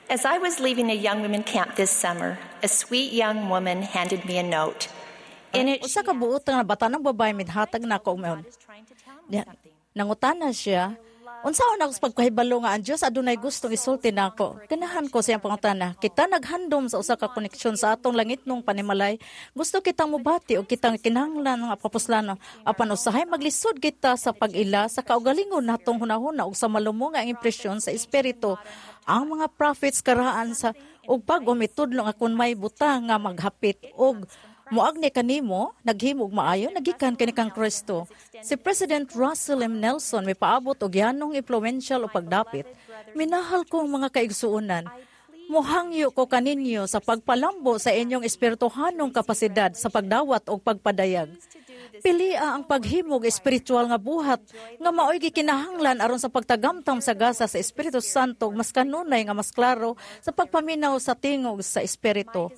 As I was leaving a young women camp this summer, a sweet young woman handed me a note. In it, Usa ka buot nga bata ng babae midhatag na ko God is trying to tell me something. nangutana siya. Unsaon ako sa pagkahibalo nga ang Dios adunay gustong isulti nako. Ganahan ko siyang pangutana. Kita naghandom sa usa ka koneksyon sa atong langitnong panimalay. Gusto kitang mubati o kitang kinahanglan nga papuslano. Apan usahay maglisod kita sa pag-ila sa kaugalingon natong hunahuna ug sa malumo nga impresyon sa espiritu. Ang mga prophets karaan sa ug pag-umitudlo nga kun may butang nga maghapit ug muagni kanimo, naghimog maayo, nagikan kani kang Kristo. Si President Russell M. Nelson may paabot og yanong influential o pagdapit. Minahal kong mga kaigsuunan. Muhangyo ko kaninyo sa pagpalambo sa inyong espirituhanong kapasidad sa pagdawat o pagpadayag. Pilia ang paghimog espiritual nga buhat nga maoy gikinahanglan aron sa pagtagamtam sa gasa sa Espiritu Santo mas kanunay nga mas klaro sa pagpaminaw sa tingog sa espiritu.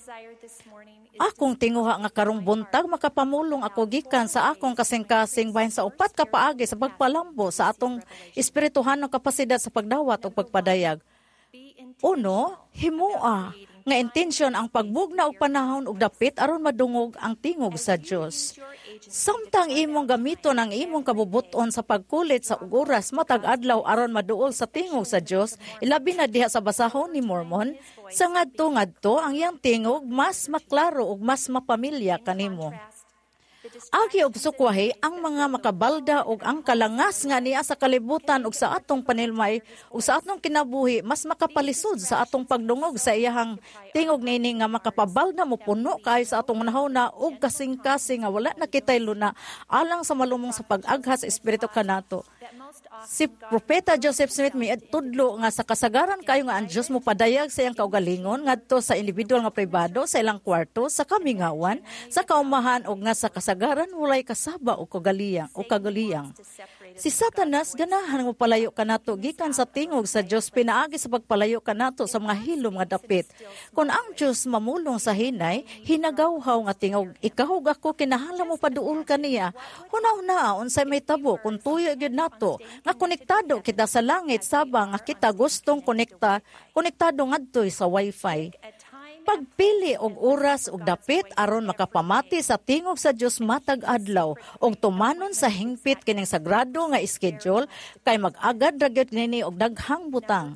Akong tinguha nga karong buntag makapamulong ako gikan sa akong kasing-kasing bahin sa upat ka paagi sa pagpalambo sa atong espirituhanong kapasidad sa pagdawat o pagpadayag. Uno, himua nga intensyon ang pagbugna og panahon ug dapit aron madungog ang tingog sa Dios. Samtang imong gamiton ang imong kabubuton sa pagkulit sa oras matag adlaw aron maduol sa tingog sa Dios, ilabi na diha sa basahon ni Mormon, sa ngadto-ngadto ang iyang tingog mas maklaro ug mas mapamilya kanimo. Agi og sukwahi ang mga makabalda ug ang kalangas nga niya sa kalibutan ug sa atong panilmay ug sa atong kinabuhi mas makapalisod sa atong pagdungog sa iyahang tingog nini nga makapabalda mo puno kay sa atong manahona ug kasing-kasing nga wala nakitay luna alang sa malumong sa pag-aghat sa espiritu kanato. Si Propeta Joseph Smith may tudlo nga sa kasagaran kayo nga ang Dios mo padayag sa iyang kaugalingon ngadto sa individual nga pribado sa ilang kwarto sa kamingawan sa kaumahan ug nga sa kasagaran walay kasaba o kagaliang. Si Satanas ganahan mo palayo kanato gikan sa tingog sa Dios pinaagi sa pagpalayo kanato sa mga hilom nga dapit. Kung ang Dios mamulong sa hinay, hinagawhaw nga tingog, ikaw ako kinahanglan mo paduol kaniya. Hunaw-na unsay may tabo kung tuyo gyud nato nga konektado kita sa langit sabang nga kita gustong konektado ngadtoy sa wifi. Pagpili og oras og dapit aron makapamati sa tingog sa Dios matag adlaw og tumanon sa hingpit kining sagrado nga schedule kay mag-agad ra gyud nini og daghang butang.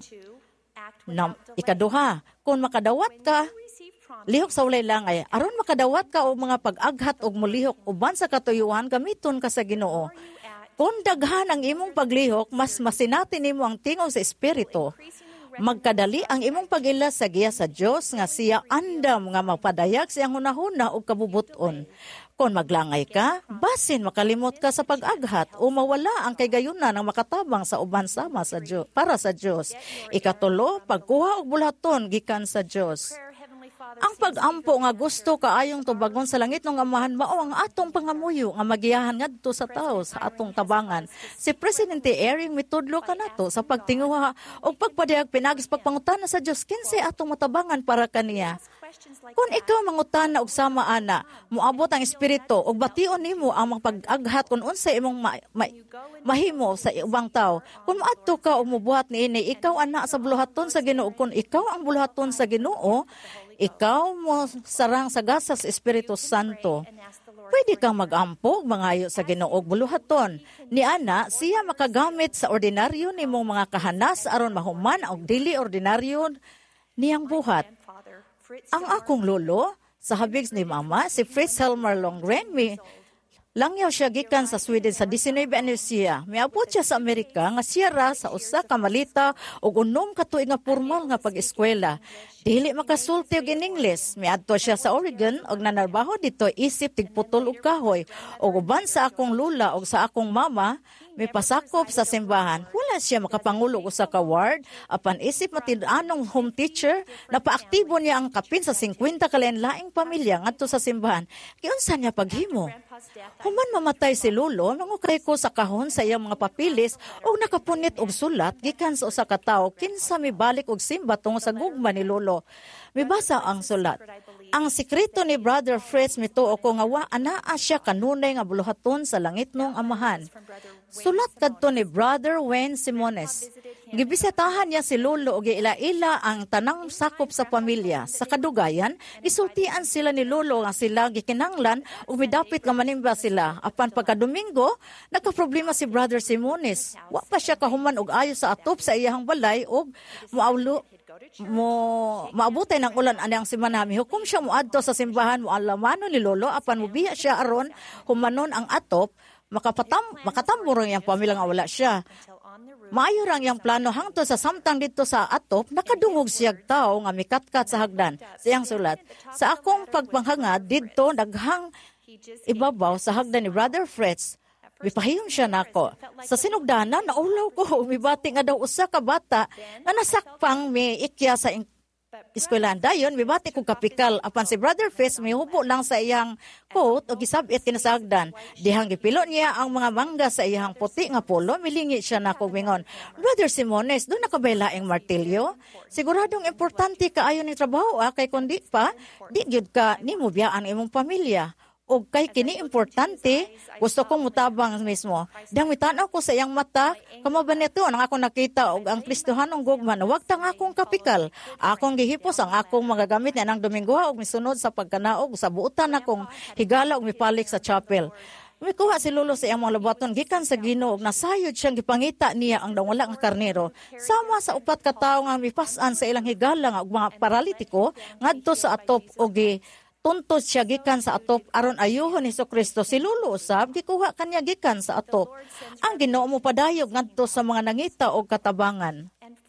Ikaduha, kung makadawat ka, lihok sa walay langay, aron makadawat ka og mga pag-aghat og mulihok uban sa katuyuan gamiton ka sa Ginoo. Kung daghan ang imong paglihok, mas masinati nimo ang tingog sa espiritu. Magkadali ang imong pag-ila sa giya sa Dios nga siya andam nga magpadayag siyang hunahuna og kabubuton. Kung maglangay ka, basin makalimot ka sa pag-aghat o mawala ang kaygayunan ng makatabang sa uban sama sa Dios para sa Dios. Ikatulo, pagkuha og bulaton gikan sa Dios. Ang pag-ampo nga gusto kaayong tubagon sa langit ng amahan mao ang atong pangamuyo nga magiyahan ngadto sa tao sa atong tabangan. Si Presidente Ering mitudlo kanato sa pagtinguha o pagpadayag pinagis pagpangutana sa Dios kinsa atong matabangan para kaniya. Kung ikaw mangutana og sama ana, moabot ang espiritu og bation nimo ang pag-aghat kung unsa imong mahimo sa ubang tao. Kung maadto ka og mobuhat niini, ikaw ana sa buluhaton sa Ginoo. Kung ikaw ang buluhaton sa Ginoo, ikaw mo sarang sa gasa sa Espiritu Santo. Pwede kang mag-ampog, mangayo sa Ginoo og buluhaton. Ni ana, siya makagamit sa ordinaryo nimong mga kahanas aron mahuman og dili ordinaryo niyang buhat. Ang akong lolo, sa habig ni Mama, si Fritz Helmer Longren, langyaw siya gikan sa Sweden sa 19 anyos siya. Miabot siya sa Amerika nga siya ra sa usa ka malita ug unom ka tuig nga formal nga pag-eskwela. Dili makasulti og in English. Miadto siya sa Oregon og nanarbaho dito isip tigputol og kahoy. Og uban sa akong lula og sa akong mama, may pasakop sa simbahan. Wala siya makapangulo sa ka-ward. Apan isip matid-anong home teacher, napaaktibo niya ang kapin sa 50 kalain-laing pamilya ngadto sa simbahan. Kiunsa niya paghimo? Human mamatay si Lolo, nangukay ko sa kahon sa iyang mga papilis og nakapunit og sulat gikan sa usa ka tawo kinsa mibalik og simba tungo sa gugma ni Lolo. Mibasa ang sulat. Ang sikreto ni Brother Fritz mituo ko nga wa anaa siya kanunay nga buluhaton sa langit nung amahan. Sulat kadto ni Brother Wayne Simones. Gibisitahan niya si Lolo ug giila-ila ang tanang sakop sa pamilya. Sa kadugayan, gisultian sila ni Lolo nga sila gikinanglan ug midapit nga manimba sila. Apan pagka-Domingo, nagka-problema si Brother Simones. Wa pa siya kahuman og ayo sa atop sa iyahang balay ug maabutay ng ulan anang semana. Mihukom siya moadto sa simbahan moalamano ni Lolo apan mobiya siya aron humanon ang atop makatambong ang pamilya nga wala siya. Maayo rang yang plano hangtod sa samtang dito sa atop, nakadungog siyag tao nga mikatkat sa hagdan. Siyang sulat, sa akong pagpanghangad dito daghang ibabaw sa hagdan ni Brother Fritz. Mipahiyom siya nako. Sa sinugdanan, naulaw ko, umibati nga daw usa ka bata nga nasakpang may ikya sa eskwelahan. Dayon, mibati ko kapikal. Apan si Brother Fitz, may hubo lang sa iyang coat o gisabit kinasagdan. Dihang gipilo niya ang mga mangga sa iyang puti nga polo, milingi siya na mingon. Brother Simones, doon nakabailaing martilyo? Siguradong importante kaayo ni trabaho kay kundi pa, di gyud ka ni mo biyaan imong pamilya. O kay kini importante, gusto kong mutabang mismo. Dang mitanaw ko sa iyang mata, kamo ba nito ang akong nakita og ang Kristohanong gugma na wag tang akong kapikal. Akong gihipos ang akong magagamit niya ng Domingo og misunod sa pagkanaog sa buutan akong higala og mipalik sa chapel. Mikuha si Lolo sa iyang mga labaton gikan sa Ginoo ug nasayod siyang gipangita niya ang dawala nga karnero. Sama sa upat ka tawo nga mipas-an sa ilang higala nga og mga paralitiko ngadto sa atop og tuntos siya gikan sa atop aron ayuhon ni Kristo. Si Lolo usab gikuha kanya gikan sa atop. Ang Ginoo mo padayog ngadto sa mga nangita og katabangan.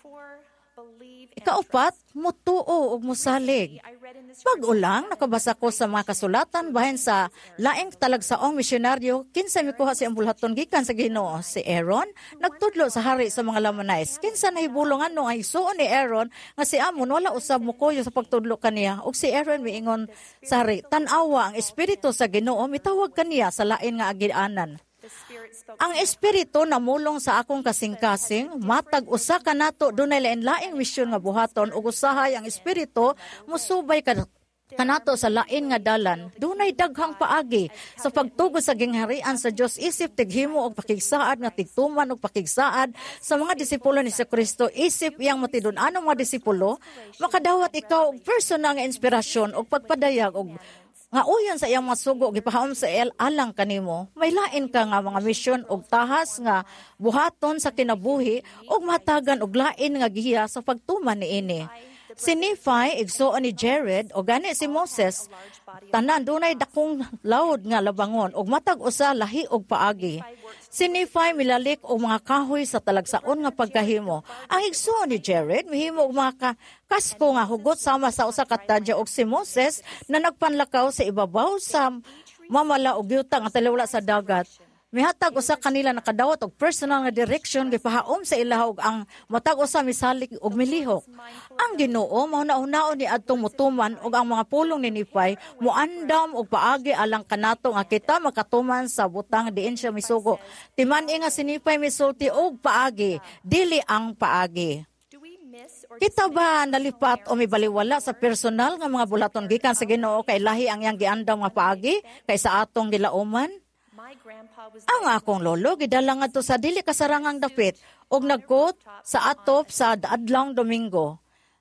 Ikaupat, mutuo ug musalig. Pag-ulang, nakabasa ko sa mga kasulatan bahin sa laing talagsaong misyonaryo, kinsa mikuha si ambulhaton gikan sa Ginoo. Si Aaron, nagtudlo sa hari sa mga Lamanites. Kinsa nahibulong ano ang isuon ni Aaron nga si Amon wala usab mukoyo sa pagtudlo kaniya. Ug si Aaron miingon sa hari, tan-awa ang espiritu sa Ginoo mitawag kaniya sa lain nga agianan. Ang espiritu namulong sa akong kasing-kasing, matag usa ka nato dunay lain-laing misyon nga buhaton ug usahay ang espiritu musubay kanato sa lain nga dalan. Dunay daghang paagi sa pagtugo sa gingharian sa Dios isip tighimo og pakigsaad nga tigtuman og pakigsaad sa mga disipulo ni Kristo. Isip iyang matidun-anong mga disipulo makadawat ikaw og personal nga inspirasyon og pagpadayag og nga uyon sa iyang masugo gipahaom sa alang kanimo. May lain ka nga mga misyon og tahas nga buhaton sa kinabuhi og matagan og lain nga giya sa pagtuman niini. Si Nephi igsuon ni Jared o gani si Moses tanan dunay dakong laod nga labangon og matag usa lahi og paagi. Si Nephi milalik og mga kahoy sa talagsaon nga pagkahimo. Ang igsuon ni Jared mihimo og mga kasko nga hugot sama sa usa ka tadya og si Moses na nagpanlakaw sa ibabaw sa mamala og yuta nga talawala sa dagat. Mihatag usa kanila nakadawat og personal nga direksyon gipahaom sa ilaha og ang matag usa misalik og milihok. Ang Ginoo mao nauna-una ni adtong mutuman og ang mga pulong ni Nephi muandam og paagi alang kanato nga kita makatuman sa butang diin siya misugo. Timan-i nga si Nephi misulti og paagi, dili ang paagi. Kita ba nalipat o may baliwala sa personal nga mga bulaton gikan sa Ginoo kay lahi ang iyang giandam nga paagi kaysa atong gilauman? Ang akong lolo gidala ngadto sa dili kasarangang dapit og nagkot sa atop sa adlawng Domingo.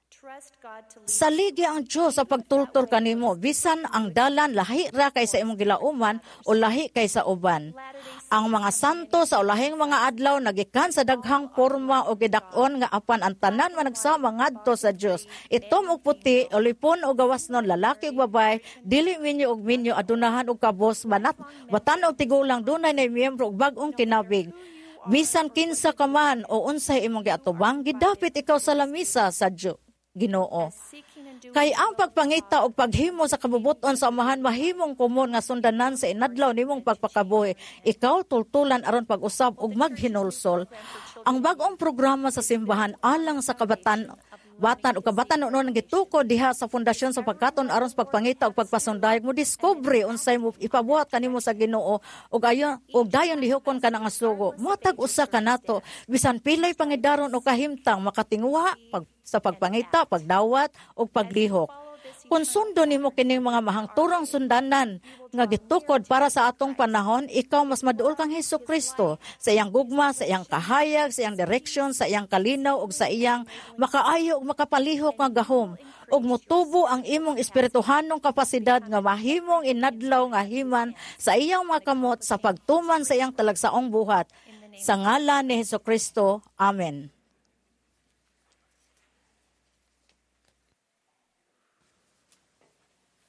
Saligi ang Diyos sa pagtultol kanimo bisan ang dalan lahi ra kaysa imong gilauman o lahi kaysa uban. Ang mga santo sa ulahing mga adlaw nagikan sa daghang porma o gidak-on nga apan ang tanan managsama ngadto sa Diyos. Itom og puti, ulipon o gawasnon, lalaki ug babay, dili minyo og minyo, adunahan og kabos, batan og tigulang, dunay na miyembro og bag-ong kinabig. Bisan kinsa ka man o unsay imong giatubang, gidapit ikaw sa lamisa sa Ginoo. Kay ang pagpangita o paghimo sa kabubuton sa amahan mahimong kumon nga sundanan sa inadlaw nimong pagpakabuhi. Ikaw tultulan aron pag-usab og maghinulsol. Ang bag-ong programa sa simbahan alang sa kabatan o kabatan noon gituko diha sa pundasyon sa pagkaton aron sa pagpangita og pagpasundayag mo discovery unsay mo ipabuhat kanimo sa Ginoo og dayon lihokon ka nga sugo. Matag usa kanato bisan pilay pangidaron o kahimtang makatinguha sa pagpangita, pagdawat o paglihok. Kung sundo nimo kining mga mahangturang sundanan nga gitukod para sa atong panahon, ikaw mas maduol kang Hesukristo sa iyang gugma, sa iyang kahayag, sa iyang direksyon, sa iyang kalinaw ug sa iyang makaayo ug makapalihok nga gahom. Ug motubo ang imong espirituhanong kapasidad nga mahimong inadlaw nga himan sa iyang mga kamot sa pagtuman sa iyang talagsaong buhat. Sa ngalan ni Hesukristo. Amen.